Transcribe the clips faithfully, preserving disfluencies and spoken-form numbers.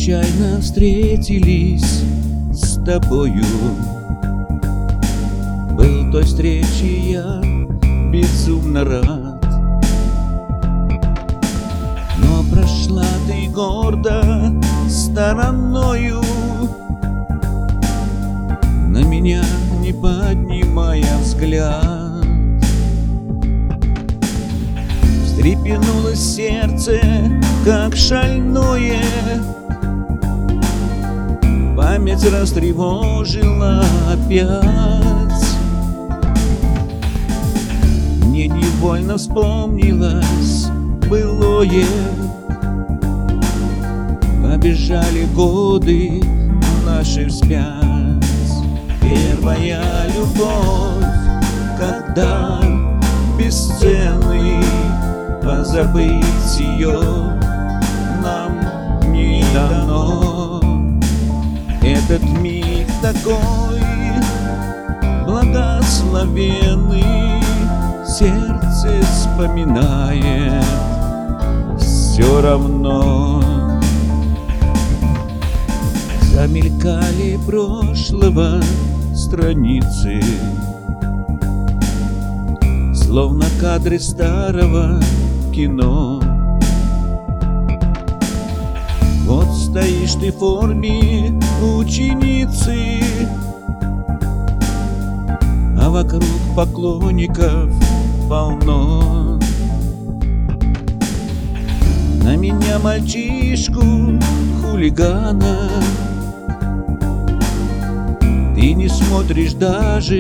случайно встретились с тобою. Был той встрече я безумно рад, но прошла ты гордо стороною, на меня не поднимая взгляд. Встрепенулось сердце, как шальное, память растревожила опять. Мне невольно вспомнилось былое, побежали годы наши вспять. Первая любовь, когда бесценный, позабыть ее нам не дано. Этот миг такой благословенный, сердце вспоминает все равно. Замелькали прошлого страницы, словно кадры старого кино. Вот стоишь ты в форме ученицы, а вокруг поклонников полно. На меня, мальчишку, хулигана, ты не смотришь даже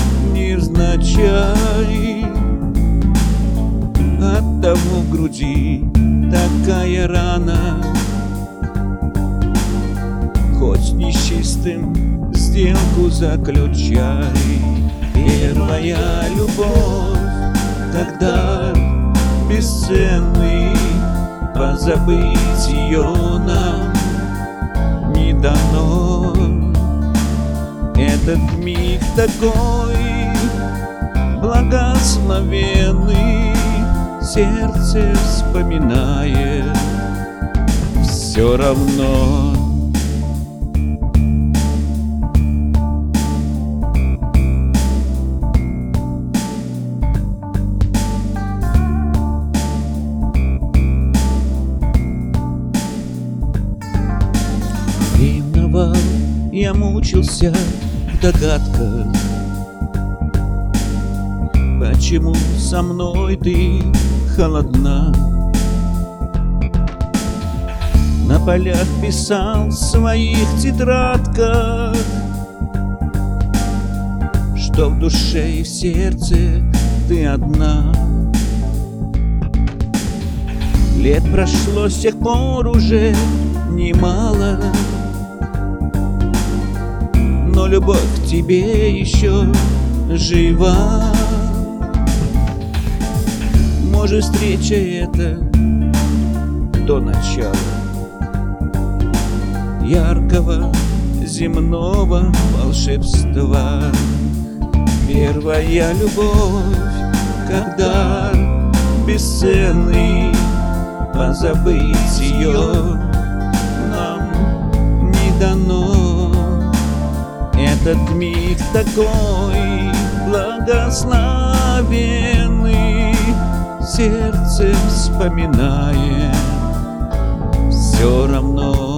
невзначай. Оттого в груди такая рана, хоть с нечистым сделку заключай. Первая любовь, когда бесценный, позабыть ее нам не дано. Этот миг такой благословенный, сердце вспоминает все равно. Ревновал, я мучился в догадках, почему со мной ты холодна. На полях писал в своих тетрадках, что в душе и в сердце ты одна. Лет прошло с тех пор уже немало, но любовь к тебе еще жива. Может, встреча эта до начала яркого земного волшебства. Первая любовь, когда бесценный, позабыть ее нам не дано. Этот миг такой благословенный, сердце вспоминает все равно.